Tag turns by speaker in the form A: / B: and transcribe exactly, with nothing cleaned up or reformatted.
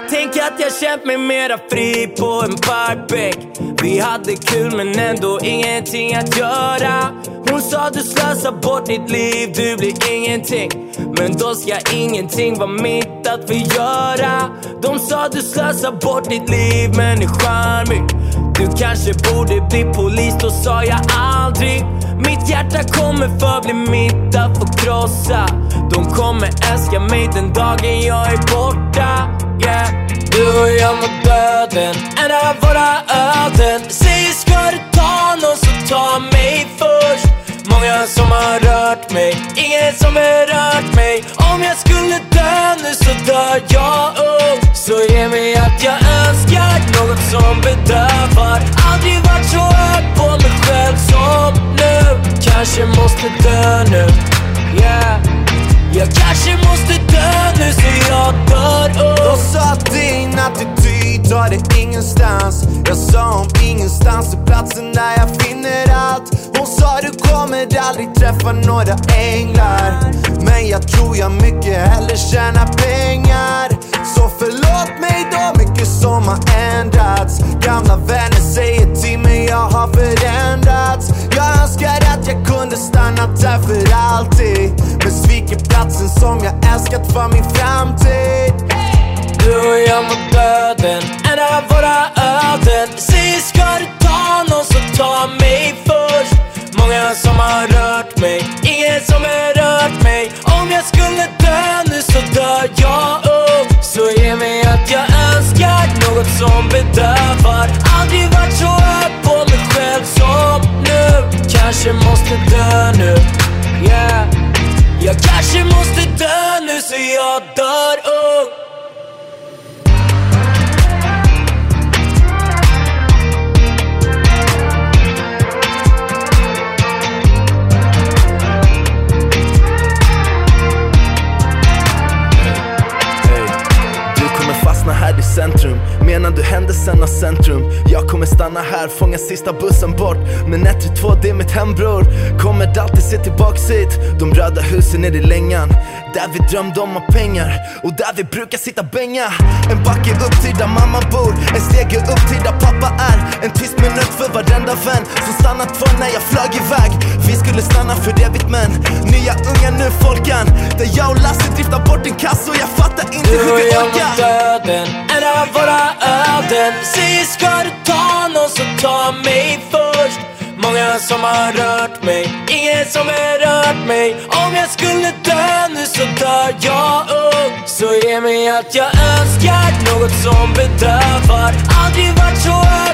A: Tänk att jag känt mig mera fri på en parkbänk. Vi hade kul men ändå ingenting att göra. Hon sa du slösar bort ditt liv, du blir ingenting. Men då ska ingenting vara mitt att förgöra. De sa du slösar bort ditt liv men är charmig. Du kanske borde bli polis, då sa jag aldrig. Mitt hjärta kommer förbli mitt att få krossa. De kommer älska mig den dagen jag är borta. Yeah. Du och jag mot döden, en av våra öden. Säg ska du ta någon så ta mig först. Många som har rört mig, ingen som har rört mig. Om jag skulle dö nu så dör jag upp. Så ge mig att jag önskar något som bedövar. Aldrig varit så hög på mig själv som nu. Kanske måste dö nu, yeah. Jag kanske måste dö nu så jag dör upp.
B: De sa att din attityd tar det ingenstans. Jag sa om ingenstans till platsen där jag finner allt. Hon sa du kommer aldrig träffa några änglar. Men jag tror jag mycket hellre tjänar pengar. Så förlåt mig då, mycket som har ändrats. Gamla vänner säger till mig jag har förändrats. Jag önskar att jag kunde stannat där för alltid. Men sviker platsen som jag älskat för min framtid.
A: Du och jag mot döden, en av våra öden. Säg ska du ta någon så ta mig först. Många som har rört mig, ingen som har rört mig. Om jag skulle dö nu så dör jag upp. Så ge mig att jag önskar något som bedövar. Aldrig varit så hög på mig själv som nu. Kanske måste dö nu, yeah. Jag kanske måste dö nu så jag dör upp.
C: Här i centrum, menar du händelserna centrum? Jag kommer stanna här, fånga sista bussen bort. Men ett till två, det är mitt hembror. Kommer alltid se tillbaks hit. De röda husen är i längan, där vi drömde om att pengar. Och där vi brukar sitta bänga. En backe upp till där mamma bor, en stege upp till där pappa är. En tyst minut för varenda vän som stannat kvar när jag flög iväg. Vi skulle stanna för evigt men nya unga nu folkan. Där jag och Lasse driftar bort en kass och jag fattar inte
A: du
C: hur vi orkar.
A: Döden, en av våra öden. Säg ska du ta någon så ta mig först. Många som har rört mig, ingen som har rört mig. Om jag skulle dö nu så dör jag upp. Så ge mig att jag önskar något som bedövar. Aldrig varit så hög